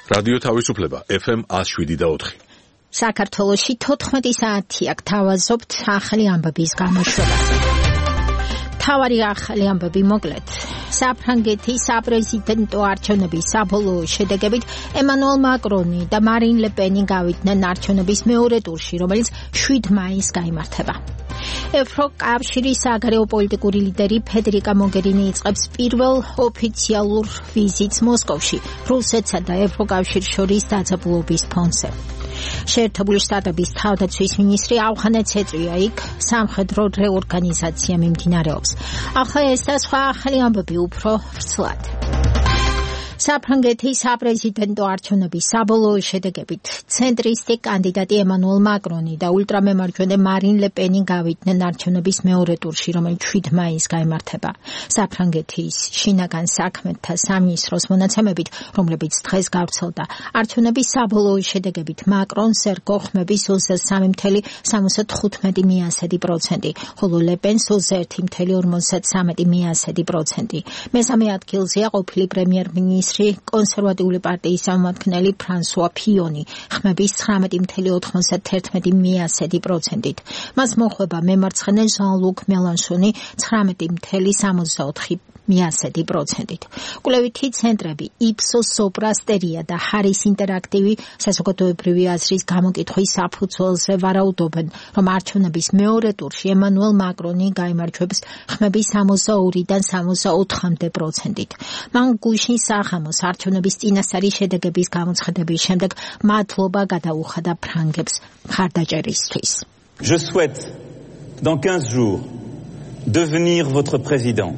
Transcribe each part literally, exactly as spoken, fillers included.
რადიო თავისუფლება ეფ ემ one oh seven და four. საქართველოში თოთხმეტი საათია გთავაზობთ ახალი ამბების გამოშვებას. მთავარი ახალი ამბები მოკლედ. საფრანგეთის საპრეზიდენტო არჩევნების საბოლოო შედეგებით ემანუელ მაკრონი და მარინ ლე პენი გავიდნენ არჩევნების მეორე ტურში, რომელიც შვიდ მაისს გაიმართება. ევროკავშირის საგარეო პოლიტიკური ლიდერი ფედერიკა მოგერინი იწყებს პირველ ოფიციალურ ვიზიტს მოსკოვში, რუსეთსა და ევროკავშირს შორის დაძაბულობის ფონზე. შეერთებული შტატების თავდაცვის მინისტრი ავღანეთს ეწვია, იქ სამხედრო რეორგანიზაცია მიმდინარეობს. ახლა ეს და სხვა ახალი ამბები უფრო ვრცლად. საფრანგეთის საპრეზიდენტო არჩევნების საბოლოო შედეგებით ცენტრისტი კანდიდატი ემანუელ მაკრონი და ულტრამემარჯვენე მარინ ლე პენი გავიდნენ არჩევნების მეორე ტურში, რომელიც შვიდ მაისს გაიმართება. საფრანგეთის შინაგან საქმეთა სამინისტროს მონაცემებით, რომლებიც დღეს გავრცელდა, არჩევნების საბოლოო შედეგებით მაკრონს ერგო ხმების ოცდასამი წუთი სამოცდათხუთმეტი პროცენტი, ხოლო ლე პენს ოცდაერთი ორმოცდასამეტი პროცენტი. მესამე ადგილზეა ყოფილი პრემიერ-მინისტრი კონსერვატიული პარტიის წარმომადგენელი ფრანსუა ფიონი ხმების ცხრამეტი ოცდაათი პროცენტით. მას მოხვება მემარცხენე ჟან-ლუკ მელანშონი ცხრამეტი სამოცდაოთხი პროცენტით. კვლევითი ცენტრები იპსოს სოპრასტერია და ჰარის ინტერაქტივი საზოგადოებრივი აზრის გამოკითხვის საფუძველზე ვარაუდობენ, რომ არჩევნების მეორე ტურში ემანუელ მაკრონი გაიმარჯვებს ხმების სამოცდაორიდან სამოცდაოთხამდე პროცენტით. მან გუშინ საღამოს არჩევნების წინასწარი შედეგების გამოცხადების შემდეგ მადლობა გადაუხადა ფრანგებს მხარდაჭერისთვის. Je souhaite dans quinze jours devenir votre président.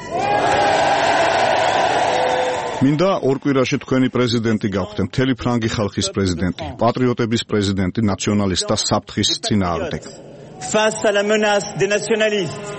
მინდა ორ კვირაში თქვენი პრეზიდენტი გავხდე, მთელი ფრანგი ხალხის პრეზიდენტი, პატრიოტების პრეზიდენტი, ნაციონალისტთა საფრთხის წინააღმდეგ. Face à la menace des nationalistes.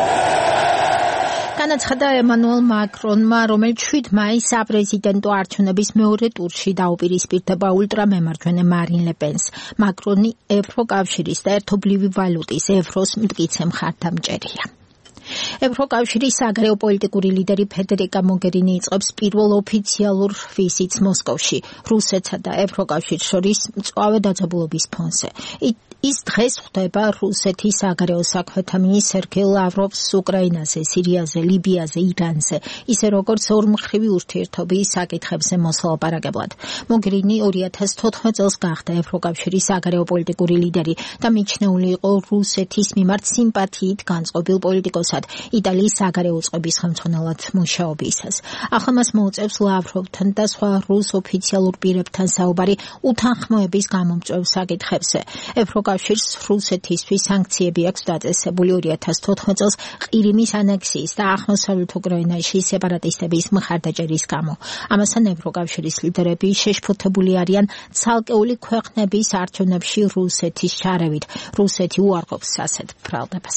განაცხადა ემანუელ მაკრონმა, რომელიც შვიდ მაისს საპრეზიდენტო არჩევნების მეორე ტურში დაუპირისპირდება ულტრამემარჯვენე მარინ ლე პენს. მაკრონი ევროკავშირის და ერთობლივი ვალუტის ევროს მტკიცე მხარდამჭერია. ევროკავშირის საგარეო პოლიტიკური ლიდერი ფედერიკა მოგერინი იწყებს პირველ ოფიციალურ ვიზიტს მოსკოვში, რუსეთსა და ევროკავშირს შორის მწვავე დაძაბულობის ფონზე. ის დღეს ხვდება რუსეთის საგარეო საქმეთა მინისტრ სერგეი ლავროვს უკრაინაზე, სირიაზე, ლიბიაზე, ირანზე, ისე როგორც ორმხრივი ურთიერთობის საკითხებზე მოსალაპარაკებლად. მოგერინი ორი ათას თოთხმეტ წელს გახდა ევროკავშირის საგარეო პოლიტიკური ლიდერი და მიჩნეული იყო რუსეთის მიმართ სიმპათიით განწყობილ პოლიტიკოსად იტალიის საგარეო წყობის ხელმძღვანელად მუშაობისას. ახლა მას მოუწევს ლავროვთან და სხვა რუს ოფიციალურ პირებთან საუბარი უთანხმოების გამომწვევ საკითხებზე. ევროკავშირს რუსეთისთვის სანქციები აქვს დაწესებული ორი ათას თოთხმეტ წელს ყირიმის ანექსიის და აღმოსავლეთ უკრაინაში სეპარატისტების მხარდაჭერის გამო. ამასთან ევროკავშირის ლიდერები შეშფოთებული არიან ცალკეული ქვეყნების არჩევნებში რუსეთის ჩარევით. რუსეთი უარყოფს ასეთ ბრალდებას.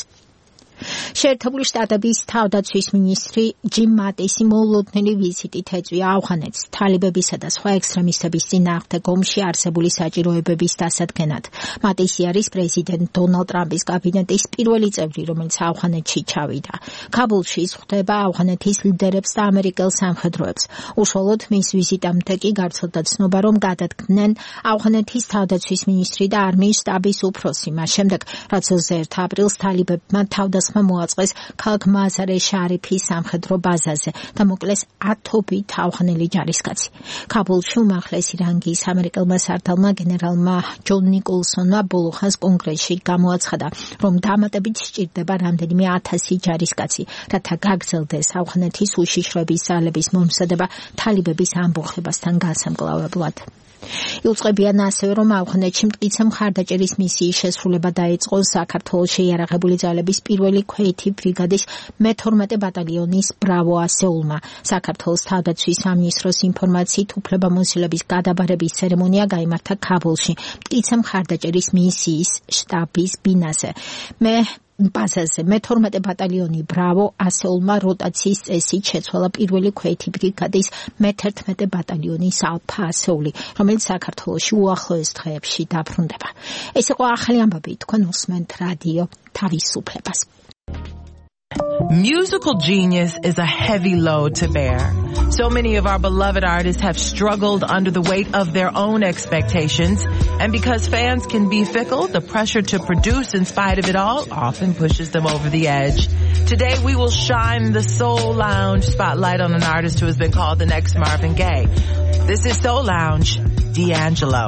შეერთებული შტატების თავდაცვის მინისტრი ჯიმ მატისი მოულოდნელი ვიზიტით ეწვია ავღანეთს თალიბებისა და სხვა ექსტრემისტების წინააღმდეგ ომში არსებული საჭიროებების დასადგენად. მატისი არის პრეზიდენტ დონალდ ტრამპის კაბინეტის პირველი წევრი, რომელიც ავღანეთში ჩავიდა. ქაბულში ხვდება ავღანეთის ლიდერებს და ამერიკელ სამხედროებს. უშუალოდ მის ვიზიტამდე კი გავრცელდა ცნობა, რომ გადადგნენ ავღანეთის თავდაცვის მინისტრი და არმიის შტაბის უფროსი, მას შემდეგ, რაც ოცდაერთი აპრილს თალიბებმა თავდასხმა მოაწყეს ქალაქ მაზარე შარიფის სამხედრო ბაზაზე და მოკლეს ათობით ავღანელი ჯარისკაცი. ქაბულში უმაღლესი რანგის ამერიკელმა სარდალმა გენერალმა ჯონ ნიკოლსონმა ბოლო ხანს კონგრესში გამოაცხადა, რომ დამატებით სჭირდება რამდენიმე ათასი ჯარისკაცი, რათა გაგრძელდეს ავღანეთის უშიშროების ძალების მომზადება თალიბების ამბოხებასთან გასამკლავებლად. იუწყებიან ასევე, რომ ავღანეთში მტკიცე მხარდაჭერის მისიის შესრულება დაიწყო საქართველოს შეიარაღებული ძალების პირველი ქვეითი ბრიგადის მეთორმეტე ბატალიონის ბრავო ასეულმა. საქართველოს თავდაცვის სამინისტროს ინფორმაციით უფლებამოსილების გადაბარების ცერემონია გაიმართა ქაბულში, მტკიცე მხარდაჭერის მისიის შტაბის ბინაზე. მე ბაზაზე მეთორმეტე ბატალიონი ბრავო ასეულმა როტაციის წესით შეცვალა პირველი ქვეითი ბრიგადის მეთერთმეტე ბატალიონის ალფა ასეული, რომელიც საქართველოში უახლოეს დღეებში დაბრუნდება. ეს იყო ახალი ამბები, თქვენ უსმენთ რადიო თავისუფლებას. Musical genius is a heavy load to bear. So many of our beloved artists have struggled under the weight of their own expectations, and because fans can be fickle, the pressure to produce in spite of it all often pushes them over the edge. Today we will shine the Soul Lounge spotlight on an artist who has been called the next Marvin Gaye. This is Soul Lounge, D'Angelo.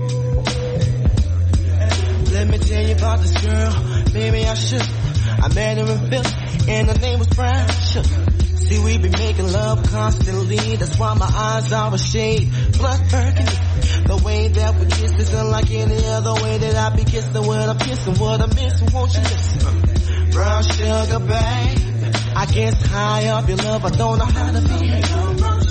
Let me tell you about this girl, maybe I should. I met her in Philly, and her name was Brown Sugar. See, we be making love constantly, that's why my eyes are a shade blood burgundy. The way that we kiss is unlike any other way that I be kissing when I'm kissing. What I'm missing, won't you listen? Brown sugar, babe, I guess high up your love, I don't know how to behave.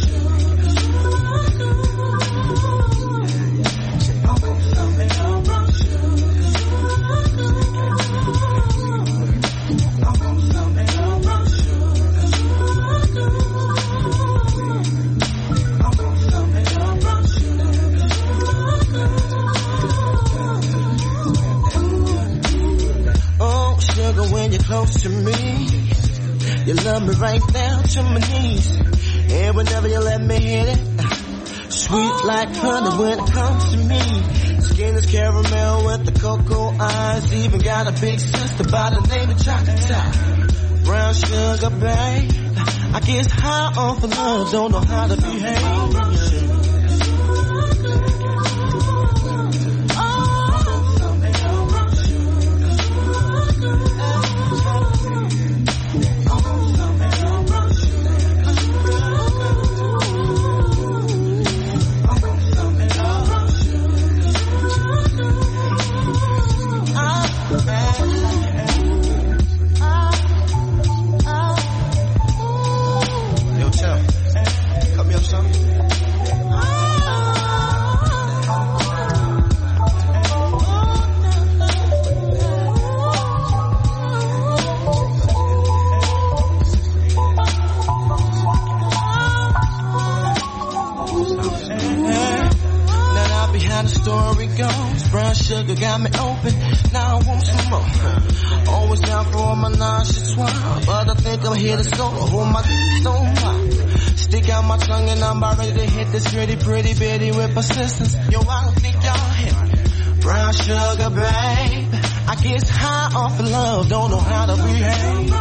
When you're close to me, you love me right down to my knees. And whenever you let me hit it, sweet like honey when it comes to me. Skin is caramel with the cocoa eyes. Even got a big sister by the name of Chocolate. Brown sugar, babe, I guess high off of love, don't know how to behave. Sugar got me open, now I want some more. Always down for my nonchalant, but I think I'm here to solo. Hold my so much. Stick out my tongue and I'm about ready to hit this pretty, pretty bitty with persistence. Yo, I don't think y'all hit me. Brown sugar, babe, I guess high off of love, don't know how to behave.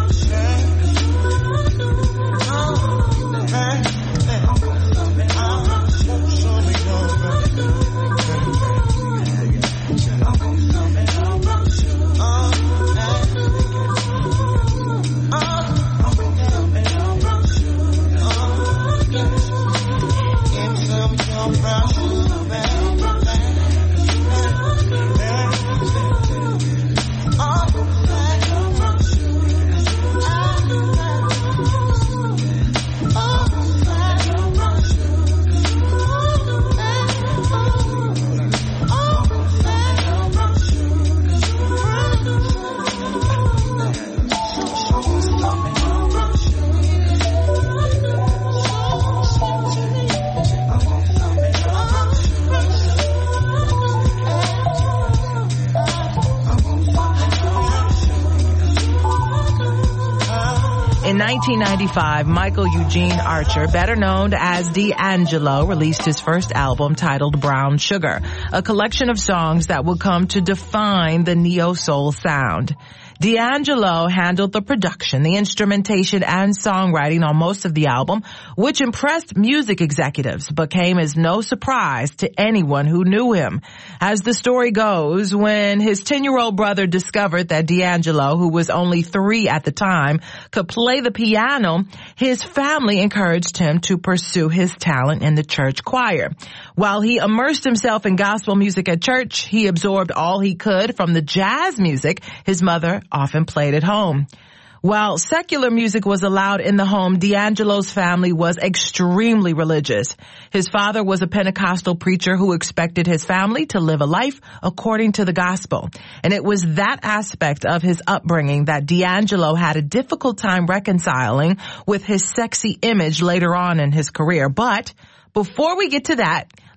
In nineteen ninety-five, Michael Eugene Archer, better known as D'Angelo, released his first album titled Brown Sugar, a collection of songs that would come to define the neo-soul sound. D'Angelo handled the production, the instrumentation, and songwriting on most of the album, which impressed music executives, but came as no surprise to anyone who knew him. As the story goes, when his ten-year-old brother discovered that D'Angelo, who was only three at the time, could play the piano, his family encouraged him to pursue his talent in the church choir. While he immersed himself in gospel music at church, he absorbed all he could from the jazz music his mother often played at home. While secular music was allowed in the home, D'Angelo's family was extremely religious. His father was a Pentecostal preacher who expected his family to live a life according to the gospel. And it was that aspect of his upbringing that D'Angelo had a difficult time reconciling with his sexy image later on in his career. But before we get to that,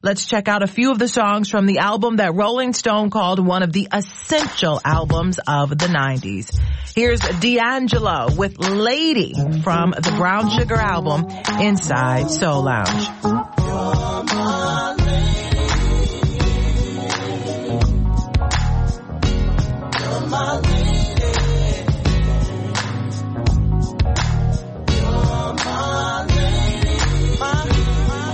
Let's check out a few of the songs from the album that Rolling Stone called one of the essential albums of the nineties. Here's D'Angelo with Lady from the Brown Sugar album, Inside Soul Lounge. You're my lady. You're my lady. You're my lady. My, my,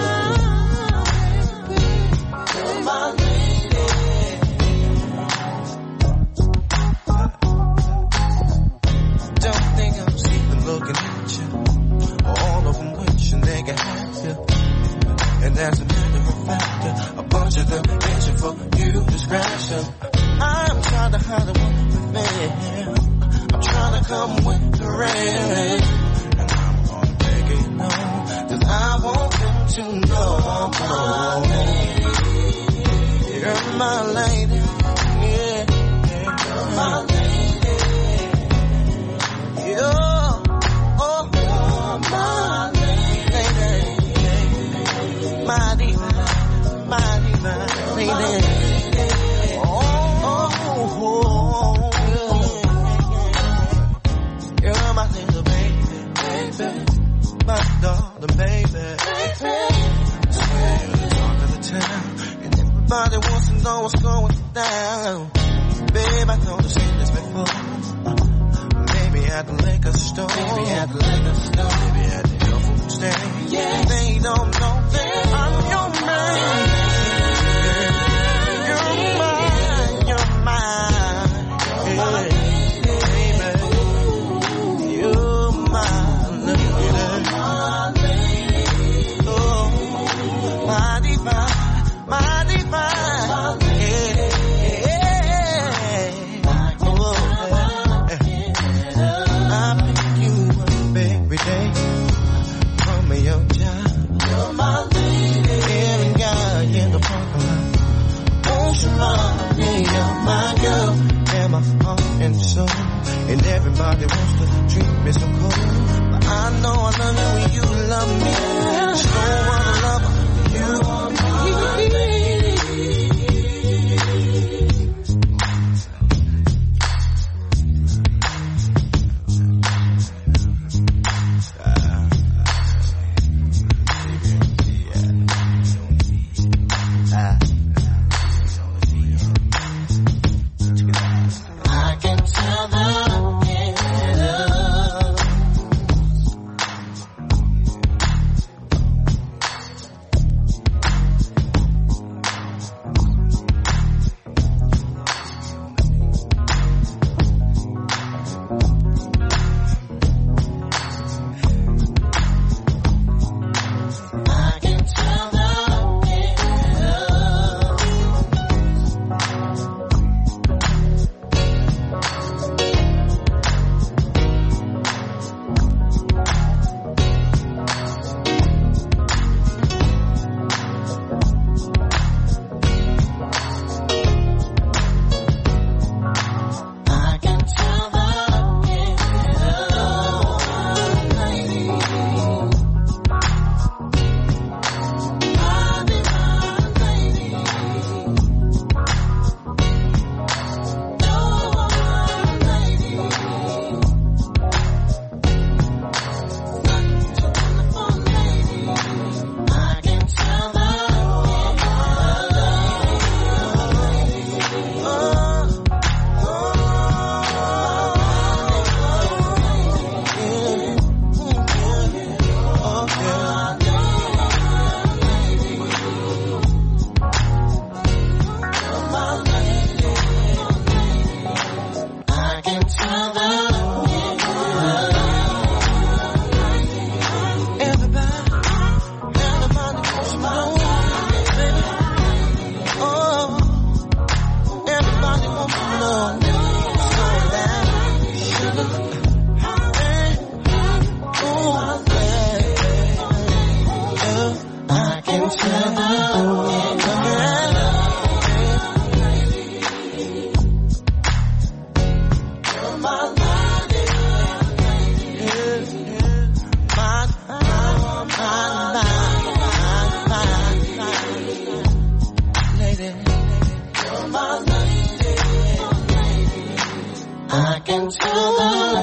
you're my lady. Don't think I'm sleeping looking at you. All of them wishing they could have you. And as a matter of fact, a bunch of them itching for you to scratch them. I'm trying to hide the one with me. I'm trying to come with the rain. And I'm gonna take it no, cause I want them to know I'm my lady. You're my lady. Yeah, yeah, you're my lady. You're, oh, you're my lady. My diva, my diva, lady. Oh, oh, oh, you're my little baby, baby, my darling baby. I swear you're the talk of the town, and everybody wants to know what's going down. Babe, I told you seen this before. Maybe at the liquor store, maybe at the liquor store, maybe at the health food stand. Yeah, they don't know that I'm your man. You're mine, you're mine, yeah. Baby, you're my lady. Oh, my divine, my divine, yeah. Every day, from me your job. You're my lady. Every guy in the parking lot. Ocean love, yeah, you're my girl. And my heart and soul. And everybody wants to treat me so cold. But I know I love you when you love me. There's no other lover, you are my lady.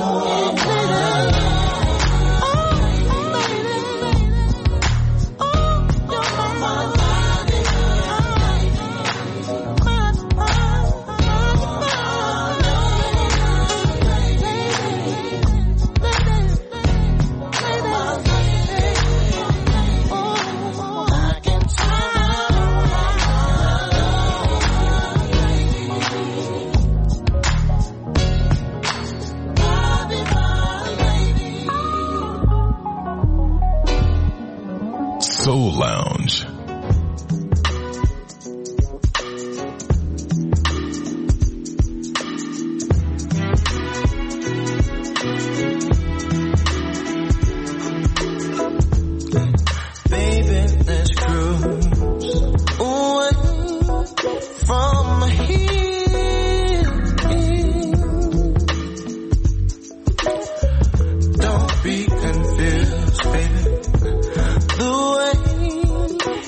Soul Lounge. Baby, let's cruise away from here. Don't be confused, baby. The way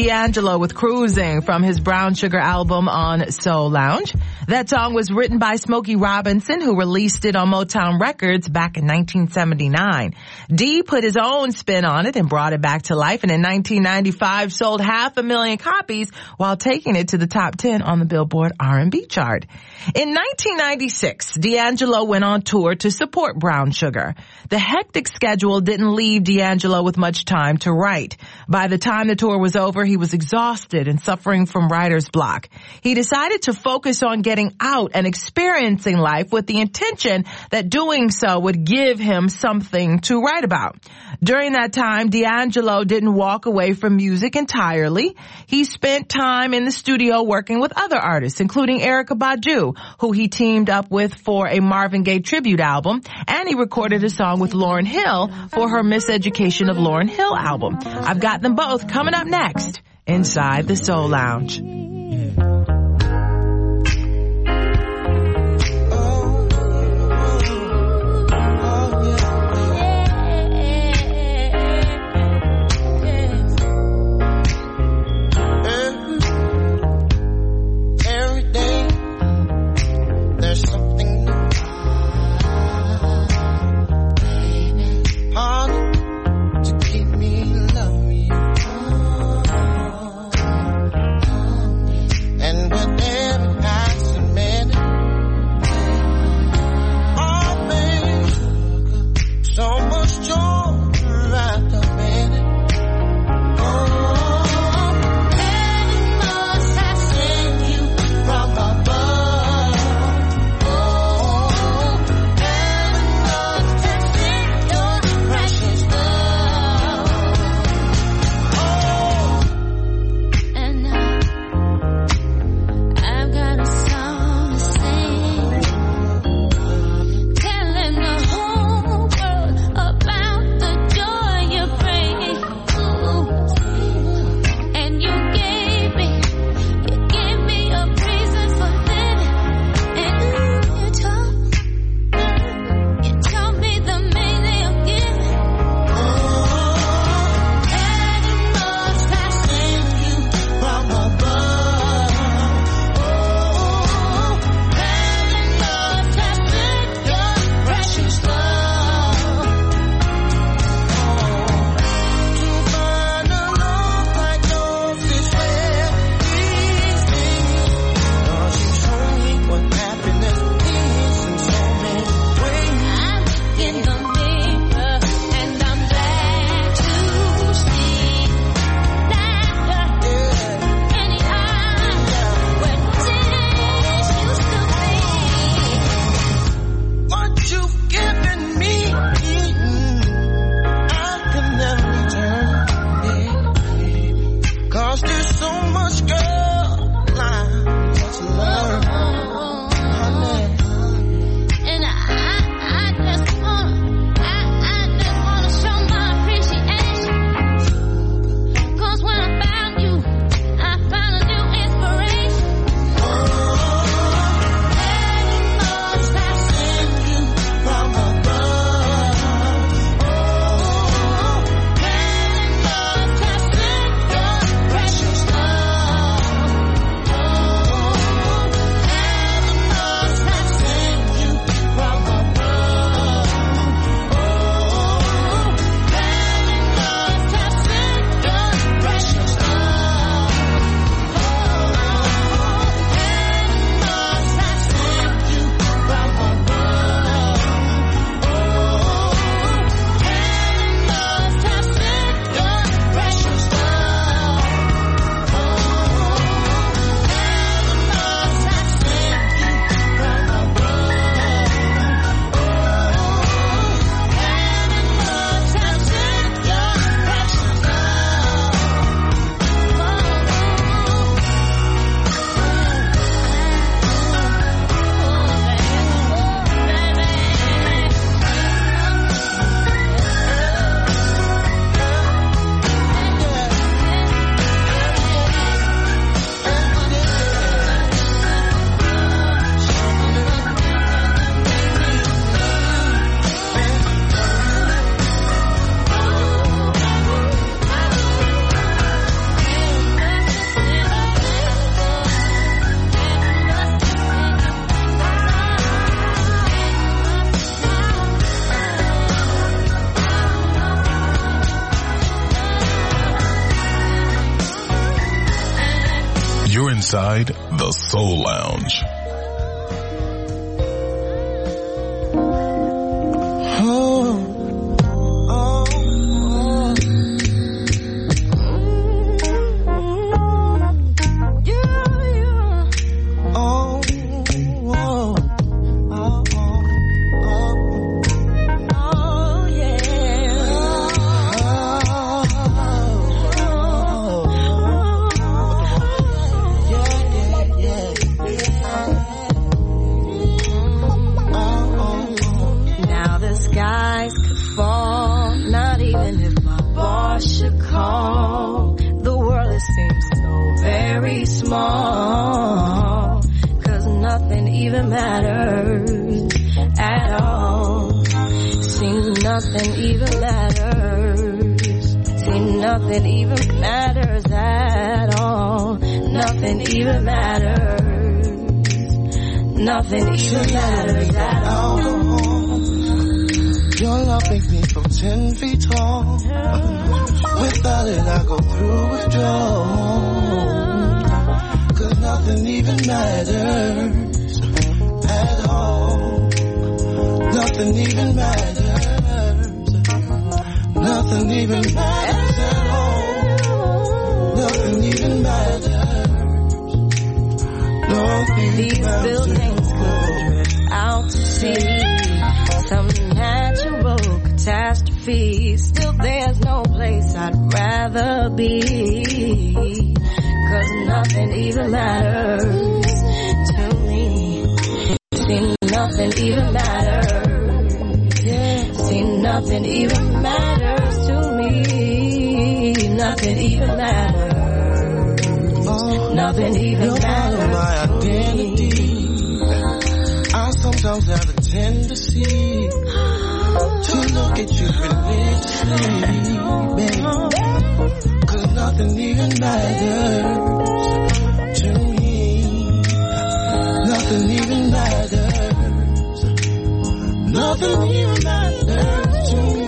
D'Angelo with Cruising from his Brown Sugar album on Soul Lounge. That song was written by Smokey Robinson, who released it on Motown Records back in nineteen seventy-nine. D put his own spin on it and brought it back to life, and in nineteen ninety-five sold half a million copies while taking it to the top ten on the Billboard R and B chart. In nineteen ninety-six, D'Angelo went on tour to support Brown Sugar. The hectic schedule didn't leave D'Angelo with much time to write. By the time the tour was over, he was exhausted and suffering from writer's block. He decided to focus on getting out and experiencing life with the intention that doing so would give him something to write about. During that time, D'Angelo didn't walk away from music entirely. He spent time in the studio working with other artists, including Erykah Badu, who he teamed up with for a Marvin Gaye tribute album, and he recorded a song with Lauryn Hill for her Miseducation of Lauryn Hill album. I've got them both coming up next inside the Soul Lounge. To keep me loving you. inside the Soul Lounge. Nothing even matters at all. Your love makes me from ten feet tall. Without it, I go through withdrawal. Cause nothing even matters at all. Nothing even matters. Nothing even matters at all. Nothing even matters. Nothing These matters. buildings could drift out to sea. Some natural catastrophe. Still there's no place I'd rather be. Cause nothing even matters to me. See, nothing even matters. See, nothing even matters to me. Nothing even matters. Nothing even You're matters. my identity. I sometimes have a tendency to look at you religiously, baby. Cause nothing even matters to me. Nothing even matters. Nothing even matters to me.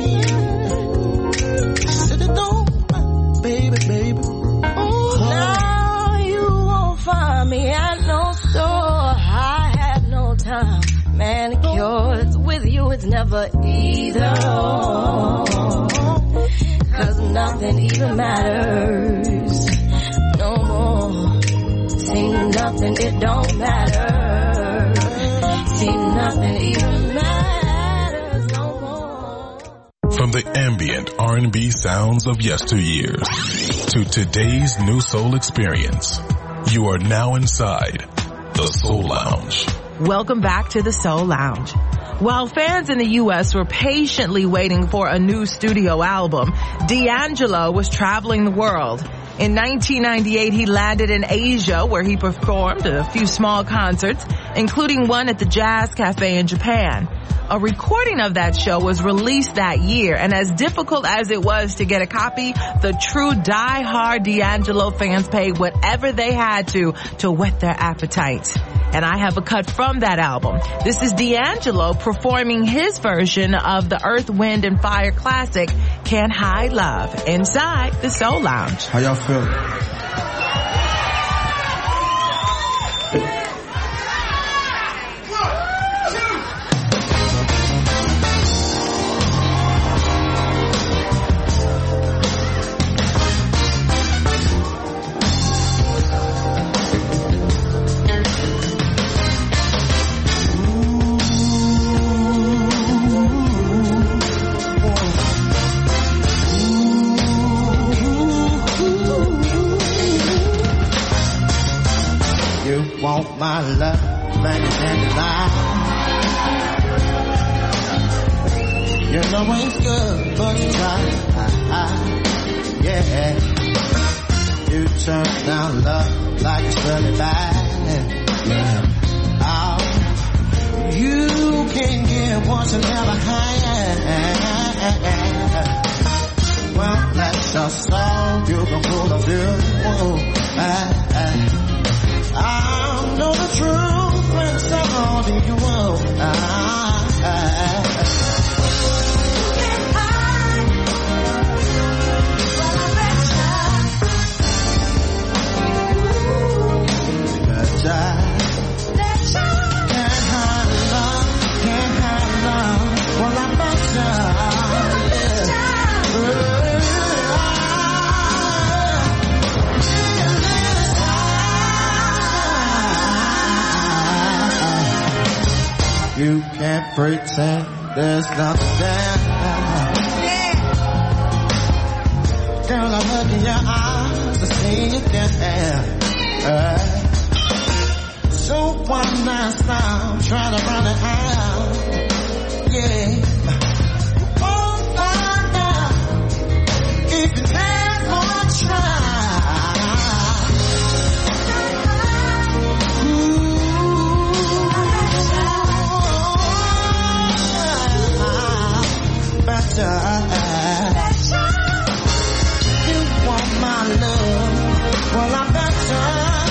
Said it don't, baby, baby. Now you won't find me at no store. I have no time. Manicures with you, it's never either or. Cause nothing even matters no more. See, nothing, it don't matter. See, nothing even matters no more. From the ambient R and B sounds of yesteryears to today's new soul experience, you are now inside the Soul Lounge. Welcome back to the Soul Lounge. While fans in the U S were patiently waiting for a new studio album, D'Angelo was traveling the world. In nineteen ninety-eight, he landed in Asia, where he performed a few small concerts, including one at the Jazz Cafe in Japan. A recording of that show was released that year, and as difficult as it was to get a copy, the true die-hard D'Angelo fans paid whatever they had to to whet their appetites. And I have a cut from that album. This is D'Angelo performing his version of the Earth, Wind, and Fire classic, Can't Hide Love, inside the Soul Lounge. How y'all feel? Want my love, man, you can't lie. You know it's good, but you try. Yeah, you turn down love like it's really bad. Oh, you can get what you never had. Well, that's a song you can pull the bill. I know the truth when somebody you will. I, I, pretend there's nothing there. Girl, I look in your eyes, I see you there. Uh, so one night time, trying to run it out. Yeah. Won't find out if you never try. Ooh, better. You want my love? Well, I better.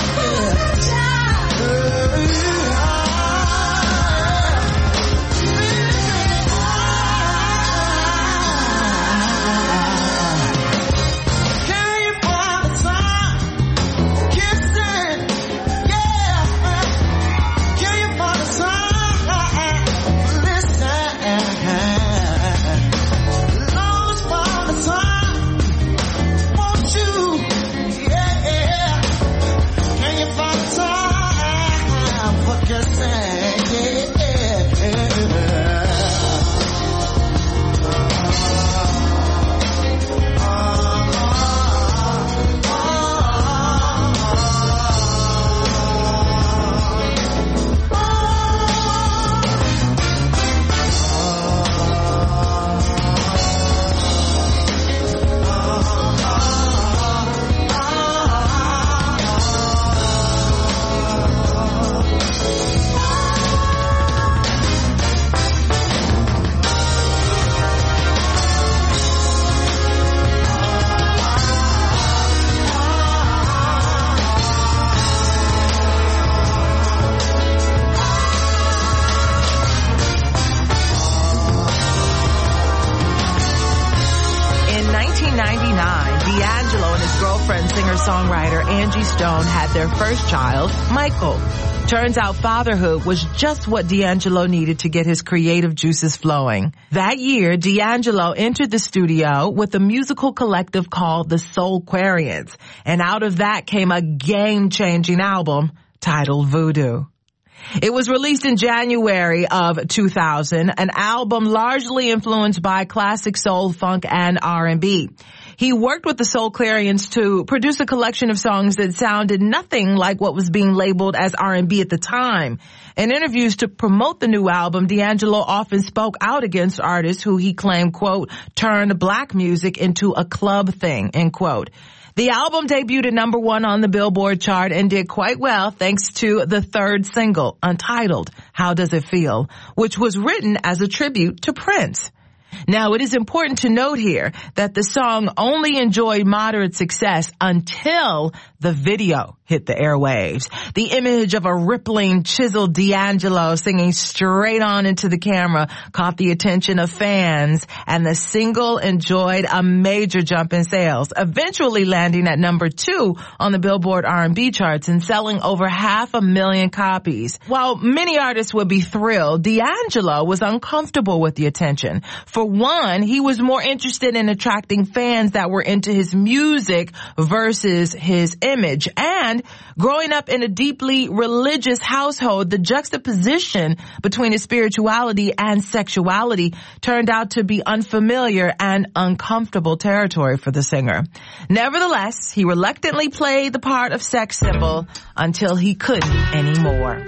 Singer-songwriter Angie Stone had their first child, Michael. Turns out fatherhood was just what D'Angelo needed to get his creative juices flowing. That year, D'Angelo entered the studio with a musical collective called the Soulquarians, and out of that came a game-changing album titled Voodoo. It was released in January of two thousand, an album largely influenced by classic soul, funk, and R and B. He worked with the Soulquarians to produce a collection of songs that sounded nothing like what was being labeled as R and B at the time. In interviews to promote the new album, D'Angelo often spoke out against artists who he claimed, quote, turned black music into a club thing, end quote. The album debuted at number one on the Billboard chart and did quite well thanks to the third single, untitled How Does It Feel, which was written as a tribute to Prince. Now, it is important to note here that the song only enjoyed moderate success until the video hit the airwaves. The image of a rippling, chiseled D'Angelo singing straight on into the camera caught the attention of fans, and the single enjoyed a major jump in sales, eventually landing at number two on the Billboard R and B charts and selling over half a million copies. While many artists would be thrilled, D'Angelo was uncomfortable with the attention. For one, he was more interested in attracting fans that were into his music versus his image. And growing up in a deeply religious household, the juxtaposition between his spirituality and sexuality turned out to be unfamiliar and uncomfortable territory for the singer. Nevertheless, he reluctantly played the part of sex symbol until he couldn't anymore.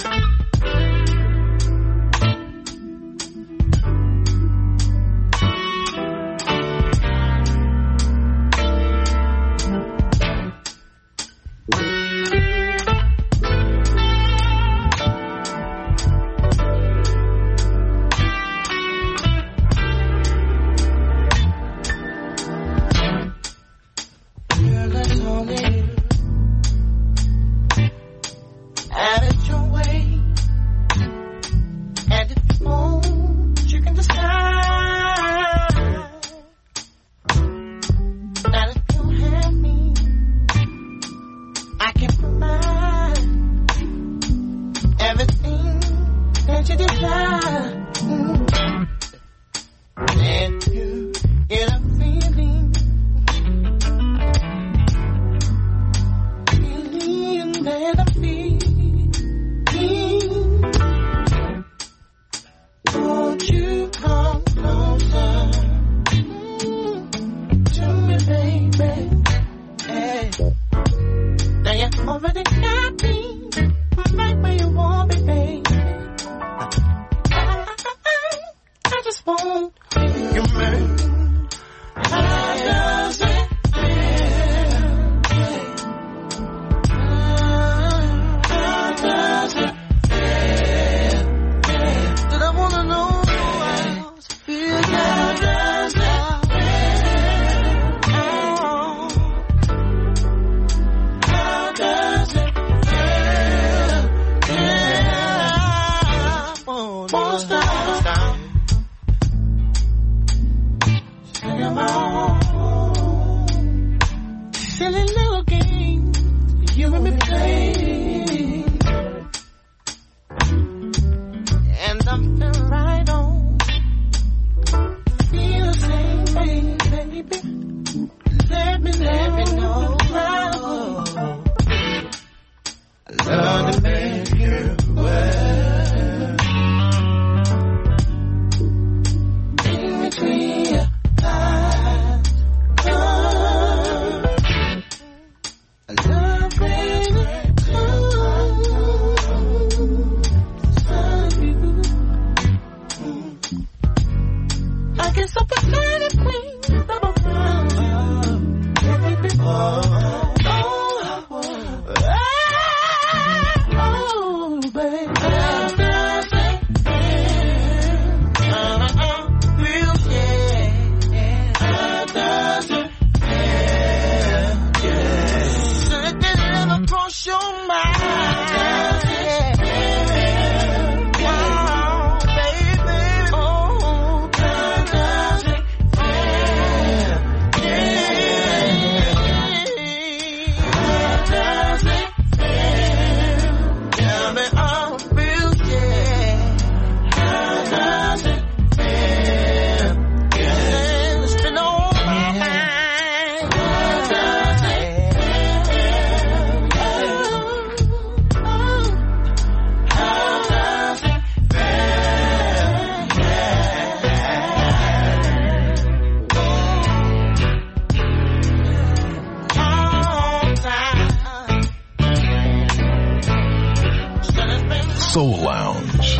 Soul Lounge.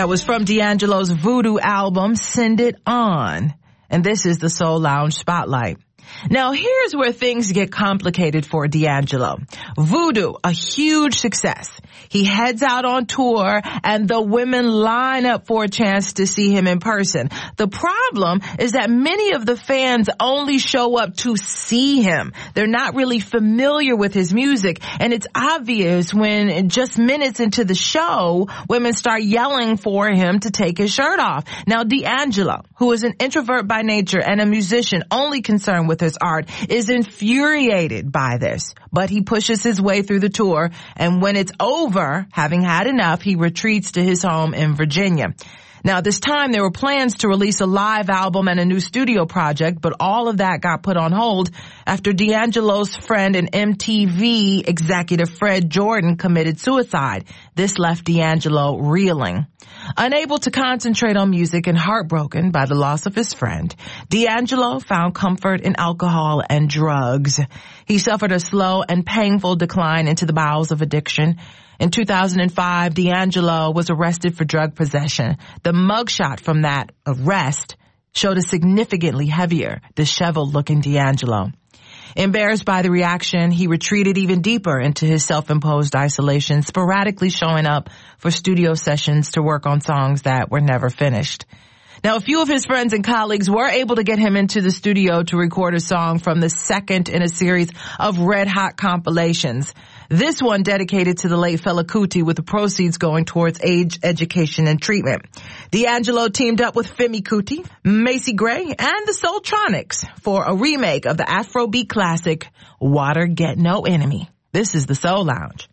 That was from D'Angelo's Voodoo album, Send It On. And this is the Soul Lounge Spotlight. Now, here's where things get complicated for D'Angelo. Voodoo, a huge success. He heads out on tour and the women line up for a chance to see him in person. The problem is that many of the fans only show up to see him. They're not really familiar with his music, and it's obvious when just minutes into the show, women start yelling for him to take his shirt off. Now, D'Angelo, who is an introvert by nature and a musician only concerned with his art, is infuriated by this, but he pushes his way through the tour, and when it's over, having had enough, he retreats to his home in Virginia. Now, this time there were plans to release a live album and a new studio project, but all of that got put on hold after D'Angelo's friend and M T V executive Fred Jordan committed suicide. This left D'Angelo reeling. Unable to concentrate on music and heartbroken by the loss of his friend, D'Angelo found comfort in alcohol and drugs. He suffered a slow and painful decline into the bowels of addiction. In two thousand five, D'Angelo was arrested for drug possession. The mugshot from that arrest showed a significantly heavier, disheveled-looking D'Angelo. Embarrassed by the reaction, he retreated even deeper into his self-imposed isolation, sporadically showing up for studio sessions to work on songs that were never finished. Now, a few of his friends and colleagues were able to get him into the studio to record a song from the second in a series of Red Hot compilations. This one dedicated to the late Fela Kuti, with the proceeds going towards AIDS education and treatment. D'Angelo teamed up with Femi Kuti, Macy Gray, and the Soultronics for a remake of the Afrobeat classic, Water Get No Enemy. This is the Soul Lounge.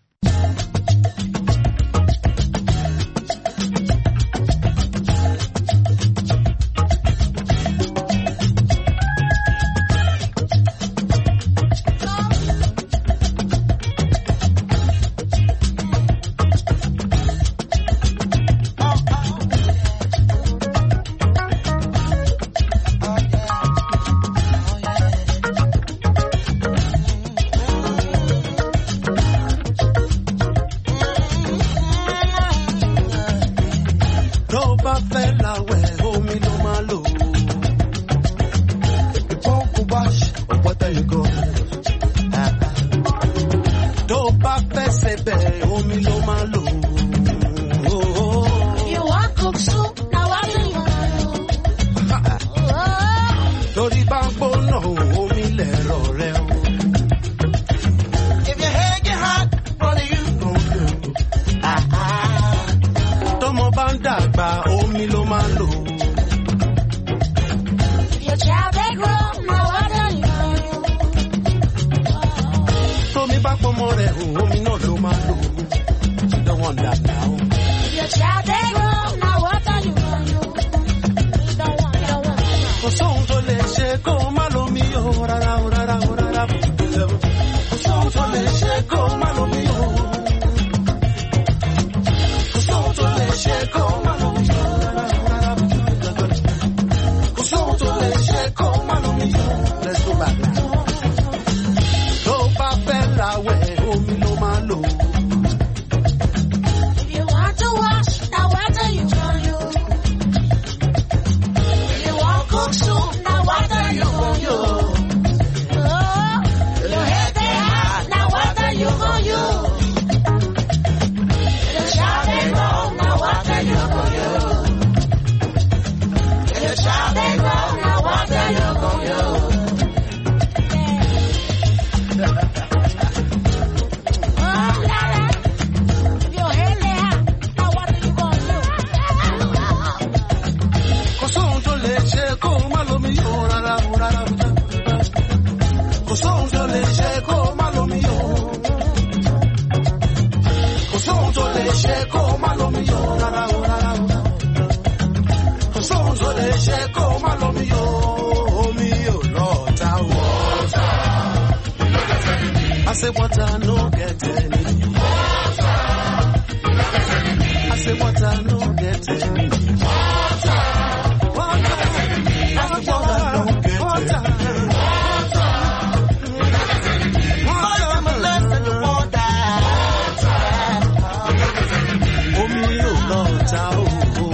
Oh,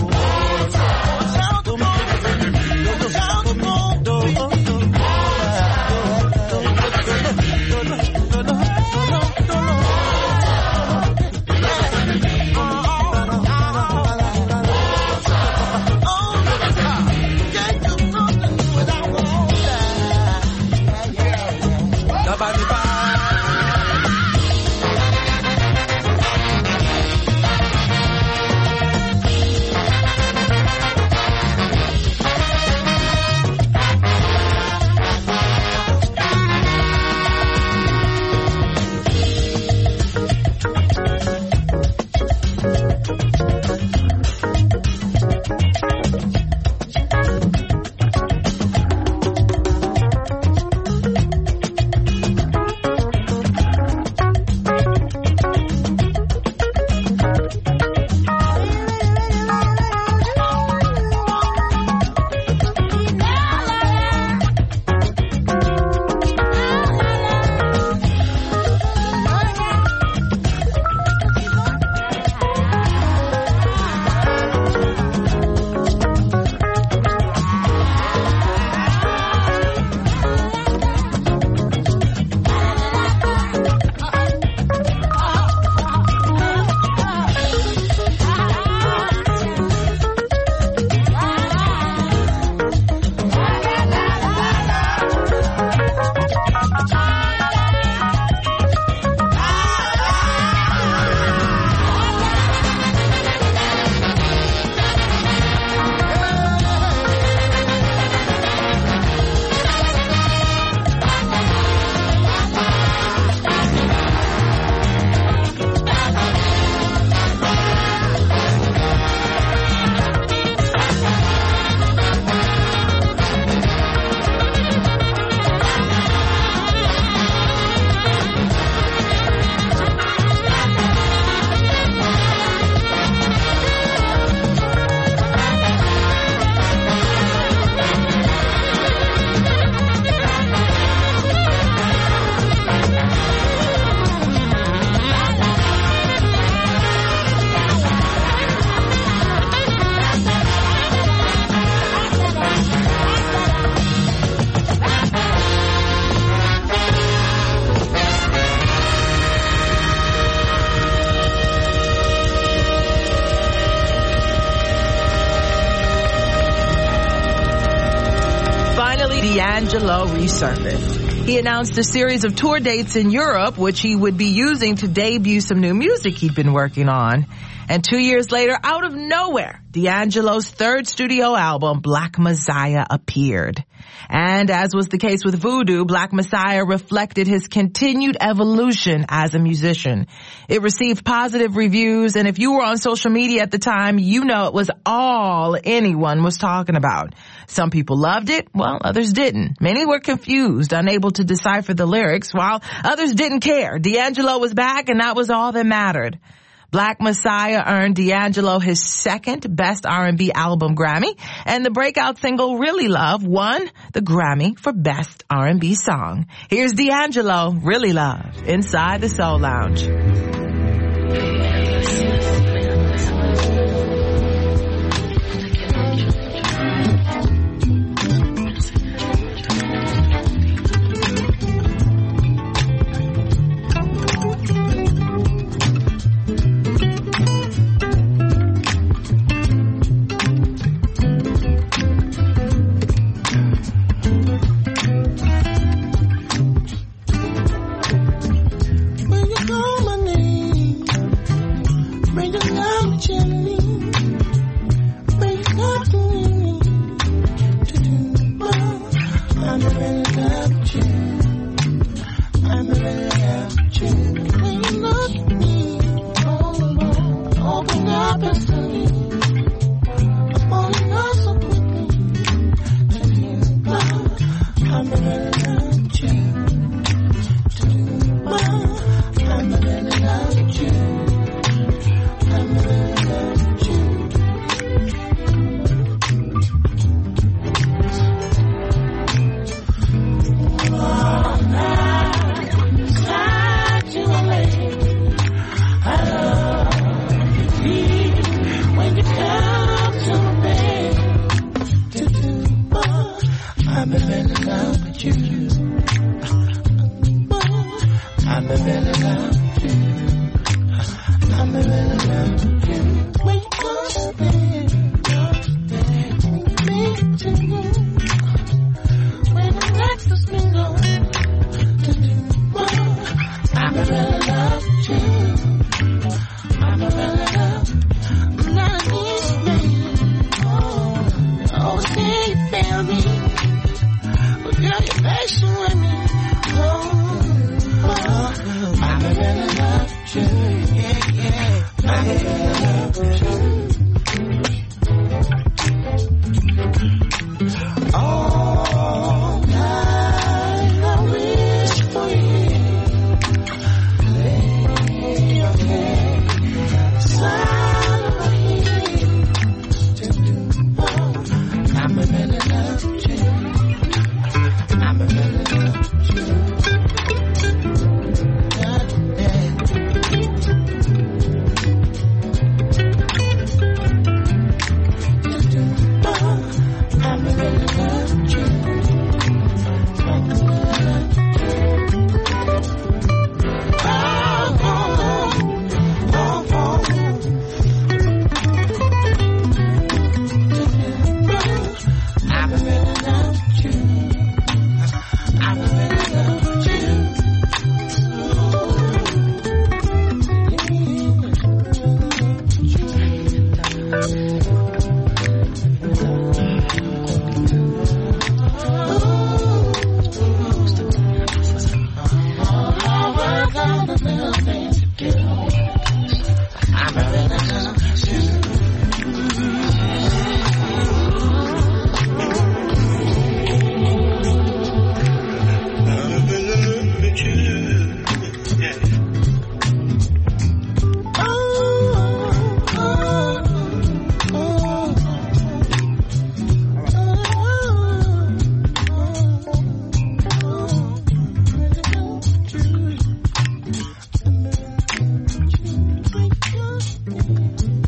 D'Angelo resurfaced. He announced a series of tour dates in Europe, which he would be using to debut some new music he'd been working on. And two years later, out of nowhere, D'Angelo's third studio album, Black Messiah, appeared. And as was the case with Voodoo, Black Messiah reflected his continued evolution as a musician. It received positive reviews, and if you were on social media at the time, you know it was all anyone was talking about. Some people loved it, while others didn't. Many were confused, unable to decipher the lyrics, while others didn't care. D'Angelo was back, and that was all that mattered. Black Messiah earned D'Angelo his second Best R and B Album Grammy, and the breakout single Really Love won the Grammy for Best R and B Song. Here's D'Angelo, Really Love, inside the Soul Lounge.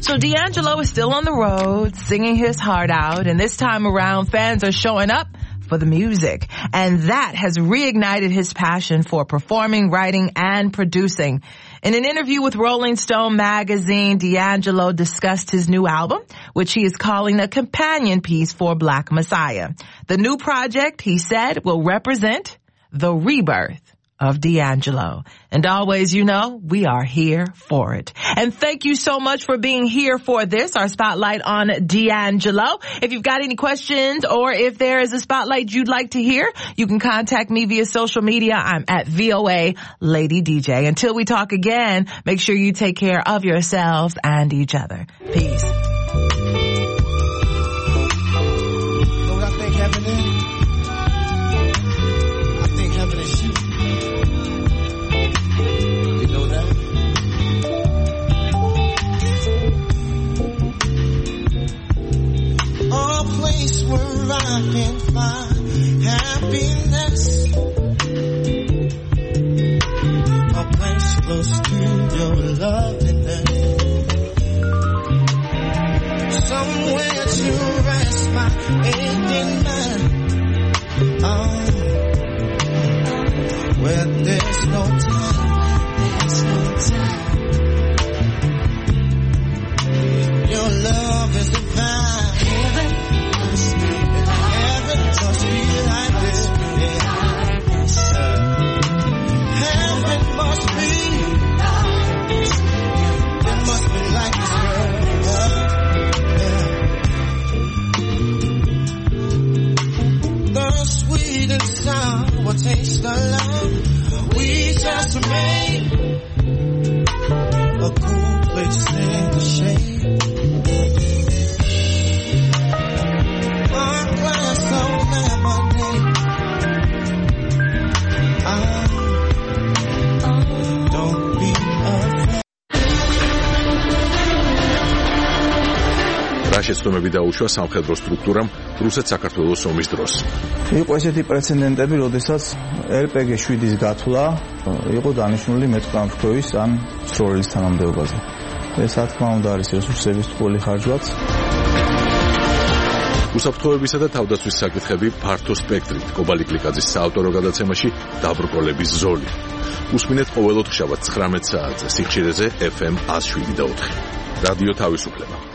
D'Angelo is still on the road, singing his heart out, and this time around, fans are showing up for the music. And that has reignited his passion for performing, writing, and producing. In an interview with Rolling Stone magazine, D'Angelo discussed his new album, which he is calling a companion piece for Black Messiah. The new project, he said, will represent the rebirth of D'Angelo. And always, you know, we are here for it. And thank you so much for being here for this, our spotlight on D'Angelo. If you've got any questions or if there is a spotlight you'd like to hear, you can contact me via social media. I'm at V O A Lady D J. Until we talk again, make sure you take care of yourselves and each other. Peace. Where I can find happiness, a place close to your loveliness, somewhere to rest my aching mind, oh, where there's no time, there's no time. Your love is divine. Heaven must be like this, yeah. Heaven must be, it must be like this, girl, yeah. The sweet and sour taste of love we just made, a cool place in the shade. შეცდომები დაუშვა სამხედრო სტრუქტურამ რუსეთ-საქართველოს ომის დროს. იყო ესეთი პრეცედენტები, როდესაც ელ პე გი შვიდის გათვლა იყო დანიშნული მეტყამფრქვევის ან სროლის თანამდებობაზე. ეს რა თქმა უნდა არის რესურსების ტყუილი ხარჯვაც. უსაფრთხოებისა და თავდაცვის საკითხები ფართო სპექტრით. კობალი კლიკაძის საავტორო გადაცემაში დაბრკოლების ზოლი. უსმინეთ ყოველდღიურად ცხრამეტ საათზე სიხშირეზე ეფ ემ εκατო შვიდი და ოთხი. რადიო თავისუფლება.